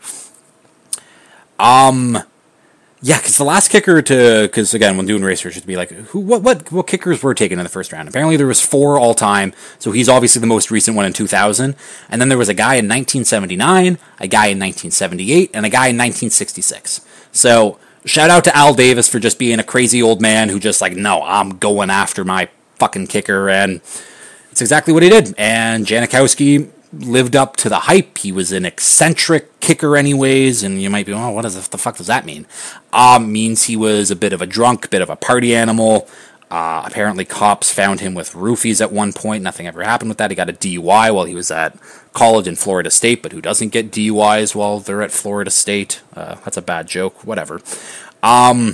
Um, yeah, because the last kicker to, because again, when doing research, it'd be like, who, what, what, what kickers were taken in the first round? Apparently, there was four all time, so he's obviously the most recent one in two thousand. And then there was a guy in nineteen seventy-nine, a guy in nineteen seventy-eight, and a guy in nineteen sixty-six. So shout out to Al Davis for just being a crazy old man who just like, no, I'm going after my fucking kicker, and it's exactly what he did. And Janikowski lived up to the hype. He was an eccentric kicker anyways, and you might be, oh, what, is, what the fuck does that mean? Um, means he was a bit of a drunk, bit of a party animal. Uh, apparently, cops found him with roofies at one point. Nothing ever happened with that. He got a D U I while he was at college in Florida State, but who doesn't get D U Is while they're at Florida State? Uh, that's a bad joke. Whatever. Um,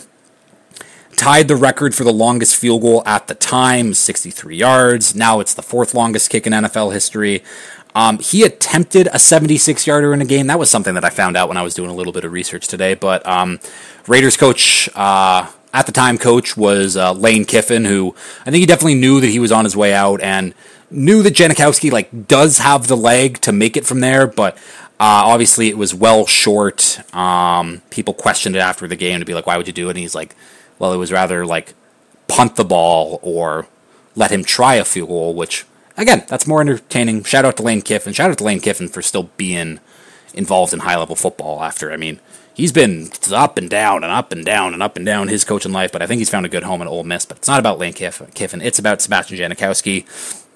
tied the record for the longest field goal at the time, sixty-three yards. Now it's the fourth longest kick in N F L history. Um, he attempted a seventy-six yarder in a game. That was something that I found out when I was doing a little bit of research today. But um, Raiders coach... Uh, At the time, coach was uh, Lane Kiffin, who I think he definitely knew that he was on his way out and knew that Janikowski like does have the leg to make it from there, but uh, obviously it was well short. Um, people questioned it after the game to be like, "Why would you do it?" And he's like, "Well, it was rather like punt the ball or let him try a field goal," which again, that's more entertaining. Shout out to Lane Kiffin. Shout out to Lane Kiffin for still being involved in high level football. After I mean. He's been up and down and up and down and up and down his coaching life, but I think he's found a good home at Ole Miss. But it's not about Lane Kiffin. It's about Sebastian Janikowski.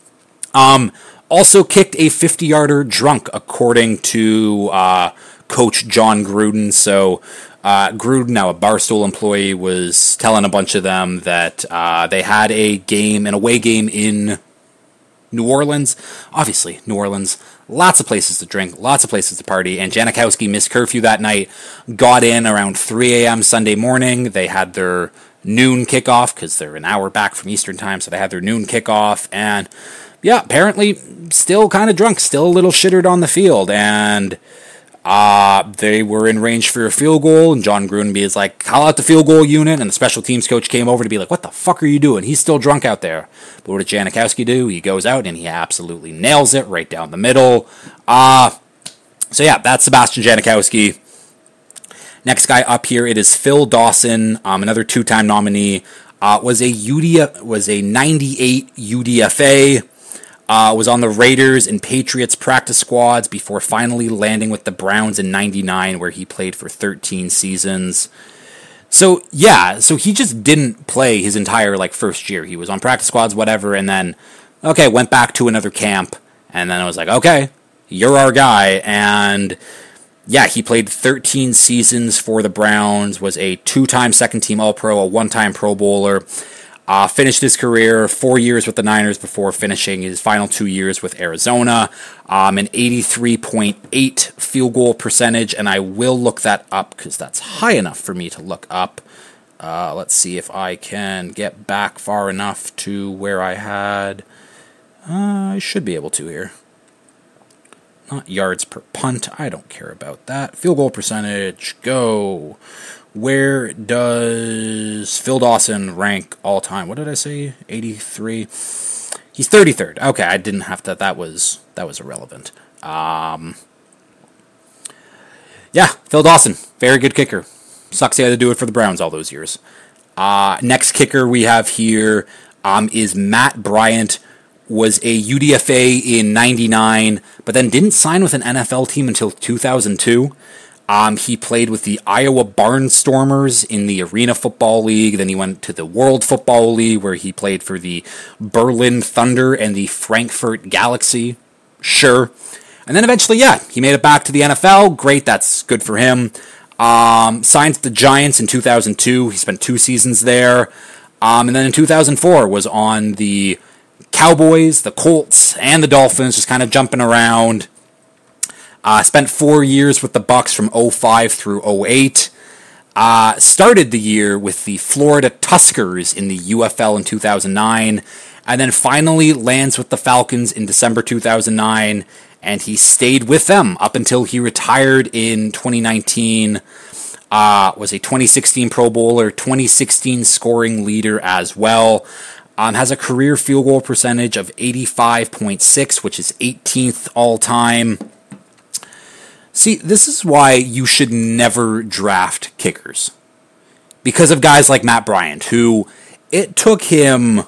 Um, also kicked a fifty-yarder drunk, according to uh, Coach John Gruden. So uh, Gruden, now a Barstool employee, was telling a bunch of them that uh, they had a game, an away game in New Orleans. Obviously, New Orleans. Lots of places to drink, lots of places to party, and Janikowski missed curfew that night, got in around three a.m. Sunday morning. They had their noon kickoff, because they're an hour back from Eastern time, so they had their noon kickoff, and yeah, apparently still kind of drunk, still a little shittered on the field, and uh, they were in range for a field goal, and John Grunby is like, call out the field goal unit, and the special teams coach came over to be like, what the fuck are you doing? He's still drunk out there. But what did Janikowski do? He goes out, and he absolutely nails it right down the middle. Uh, so yeah, that's Sebastian Janikowski. Next guy up here, it is Phil Dawson, um, another two-time nominee, uh, was a U D F, was a ninety-eight U D F A, Uh, was on the Raiders and Patriots practice squads before finally landing with the Browns in ninety-nine, where he played for thirteen seasons. So, yeah, so he just didn't play his entire, like, first year. He was on practice squads, whatever, and then, okay, went back to another camp, and then I was like, okay, you're our guy, and, yeah, he played thirteen seasons for the Browns, was a two-time second-team All-Pro, a one-time Pro Bowler. Uh, finished his career four years with the Niners before finishing his final two years with Arizona. Um, an eighty-three point eight field goal percentage, and I will look that up because that's high enough for me to look up. Uh, let's see if I can get back far enough to where I had. Uh, I should be able to here. Not yards per punt. I don't care about that. Field goal percentage, go. Where does Phil Dawson rank all time? What did I say? eighty-three. He's thirty-third. Okay, I didn't have to. That was that was irrelevant. Um, yeah, Phil Dawson, very good kicker. Sucks he had to do it for the Browns all those years. Uh, next kicker we have here um, is Matt Bryant. Was a U D F A in ninety-nine, but then didn't sign with an N F L team until two thousand two. Um, he played with the Iowa Barnstormers in the Arena Football League. Then he went to the World Football League, where he played for the Berlin Thunder and the Frankfurt Galaxy. Sure. And then eventually, yeah, he made it back to the N F L. Great, that's good for him. Um, signed to the Giants in two thousand two. He spent two seasons there. Um, and then in two thousand four was on the Cowboys, the Colts, and the Dolphins, just kind of jumping around. Uh, spent four years with the Bucs from oh five through oh eight. Uh, started the year with the Florida Tuskers in the U F L in two thousand nine. And then finally lands with the Falcons in December two thousand nine. And he stayed with them up until he retired in twenty nineteen. Uh, was a twenty sixteen Pro Bowler, twenty sixteen scoring leader as well. Um, has a career field goal percentage of eighty-five point six, which is eighteenth all-time. See, this is why you should never draft kickers. Because of guys like Matt Bryant, who it took him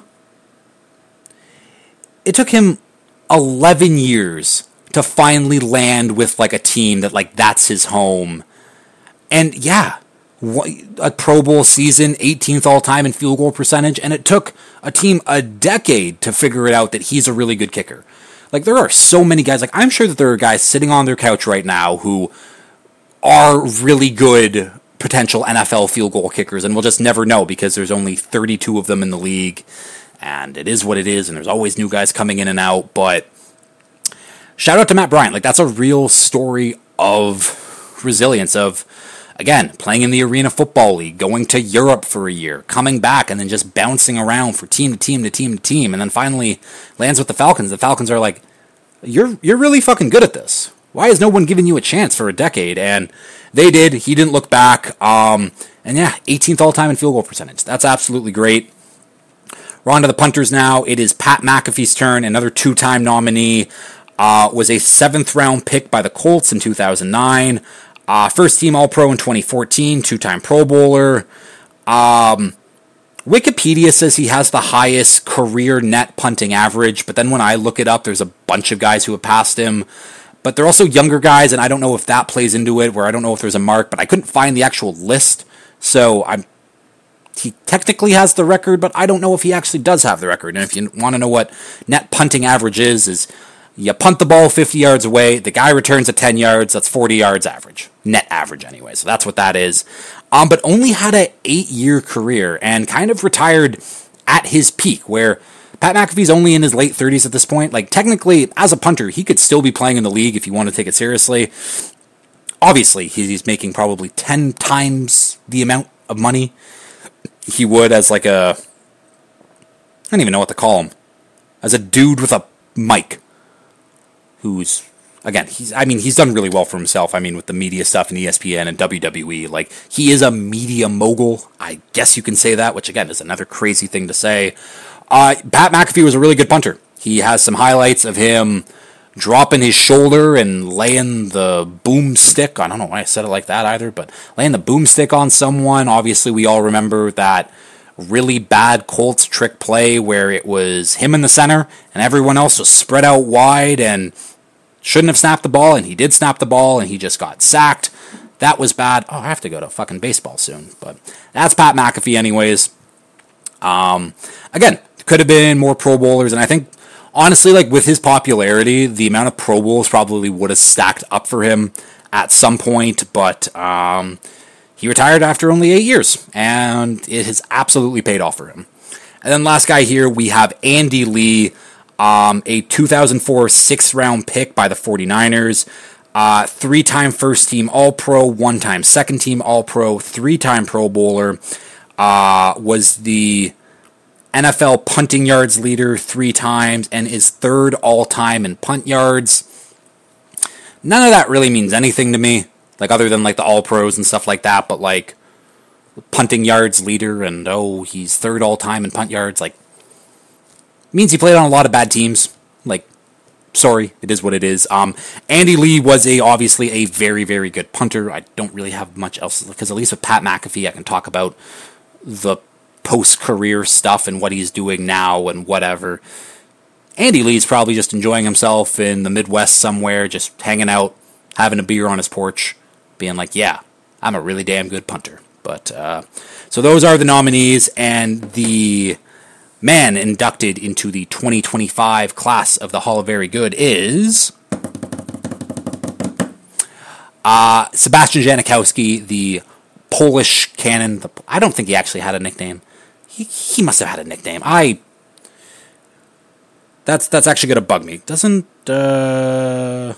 it took him eleven years to finally land with like a team that like that's his home. And yeah, a Pro Bowl season, eighteenth all-time in field goal percentage, and it took a team a decade to figure it out that he's a really good kicker. Like, there are so many guys, like, I'm sure that there are guys sitting on their couch right now who are really good potential N F L field goal kickers, and we'll just never know because there's only thirty-two of them in the league, and it is what it is, and there's always new guys coming in and out, but shout out to Matt Bryant. Like, that's a real story of resilience, of, again, playing in the Arena Football League, going to Europe for a year, coming back, and then just bouncing around for team to team to team to team, and then finally lands with the Falcons. The Falcons are like, you're you're really fucking good at this. Why has no one given you a chance for a decade? And they did. He didn't look back. Um, and yeah, eighteenth all-time in field goal percentage. That's absolutely great. We're on to the punters now. It is Pat McAfee's turn, another two-time nominee. Uh, was a seventh-round pick by the Colts in two thousand nine. Uh, first-team All-Pro in twenty fourteen. Two-time Pro Bowler. Um, Wikipedia says he has the highest career net punting average, but then when I look it up, there's a bunch of guys who have passed him. But they're also younger guys, and I don't know if that plays into it, where I don't know if there's a mark, but I couldn't find the actual list. So I'm he technically has the record, but I don't know if he actually does have the record. And if you want to know what net punting average is, is you punt the ball fifty yards away, the guy returns at ten yards, that's forty yards average. Net average anyway, so that's what that is. Um, but only had an eight-year career, and kind of retired at his peak, where Pat McAfee's only in his late thirties at this point. Like, technically, as a punter, he could still be playing in the league if you want to take it seriously. Obviously, he's making probably ten times the amount of money he would as like a... I don't even know what to call him. As a dude with a mic. Who's... Again, he's. I mean, he's done really well for himself. I mean, with the media stuff and E S P N and W W E. Like, he is a media mogul. I guess you can say that, which, again, is another crazy thing to say. Uh, Pat McAfee was a really good punter. He has some highlights of him dropping his shoulder and laying the boomstick. I don't know why I said it like that either, but laying the boomstick on someone. Obviously, we all remember that really bad Colts trick play where it was him in the center and everyone else was spread out wide and shouldn't have snapped the ball, and he did snap the ball, and he just got sacked. That was bad. Oh, I have to go to fucking baseball soon. But that's Pat McAfee anyways. Um, again, could have been more Pro Bowlers, and I think, honestly, like, with his popularity, the amount of Pro Bowls probably would have stacked up for him at some point, but um, he retired after only eight years, and it has absolutely paid off for him. And then last guy here, we have Andy Lee, um, a two thousand four sixth-round pick by the 49ers, uh, three-time first-team All-Pro, one-time second-team All-Pro, three-time Pro Bowler, uh, was the N F L punting yards leader three times, and is third all-time in punt yards. None of that really means anything to me, like, other than, like, the All-Pros and stuff like that, but, like, punting yards leader, and, oh, he's third all-time in punt yards, like, means he played on a lot of bad teams. Like, sorry, it is what it is. Um, Andy Lee was a obviously a very, very good punter. I don't really have much else, because at least with Pat McAfee, I can talk about the post-career stuff and what he's doing now and whatever. Andy Lee's probably just enjoying himself in the Midwest somewhere, just hanging out, having a beer on his porch, being like, yeah, I'm a really damn good punter. But, uh, so those are the nominees, and the man inducted into the twenty twenty-five class of the Hall of Very Good is uh, Sebastian Janikowski, the Polish cannon. The, I don't think he actually had a nickname. He he must have had a nickname. I that's that's actually gonna bug me. Doesn't uh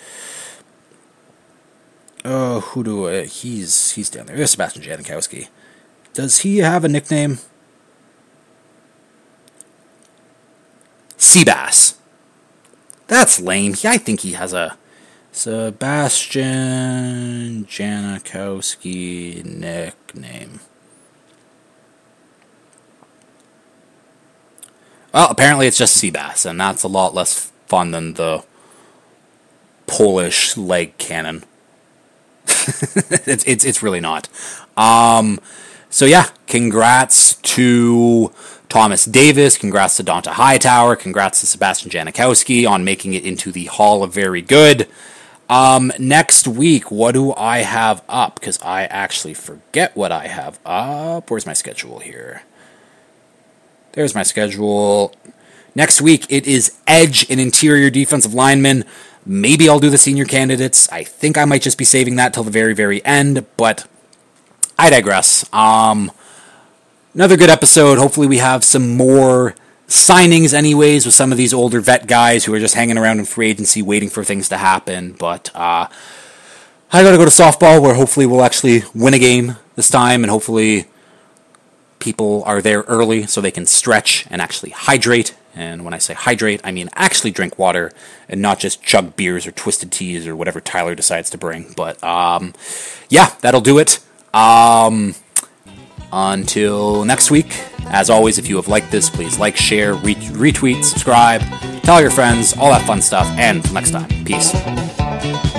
oh who do I, he's he's down there. There's Sebastian Janikowski. Does he have a nickname? Seabass. That's lame. I think he has a Sebastian Janikowski nickname. Well, apparently it's just Seabass, and that's a lot less fun than the Polish leg cannon. it's it's it's really not. Um, so yeah, congrats to Thomas Davis, congrats to Donta Hightower, congrats to Sebastian Janikowski on making it into the Hall of Very Good. Um, next week, what do I have up? Because I actually forget what I have up. Where's my schedule here? There's my schedule. Next week, it is edge and interior defensive lineman. Maybe I'll do the senior candidates. I think I might just be saving that till the very, very end, but I digress. Um, another good episode. Hopefully we have some more signings anyways with some of these older vet guys who are just hanging around in free agency waiting for things to happen. But uh, I gotta go to softball where hopefully we'll actually win a game this time, and hopefully people are there early so they can stretch and actually hydrate. And when I say hydrate, I mean actually drink water and not just chug beers or twisted teas or whatever Tyler decides to bring. But um, yeah, that'll do it. Um, until next week, as always, if you have liked this, please like, share, re- retweet, subscribe, tell your friends, all that fun stuff. And until next time, peace.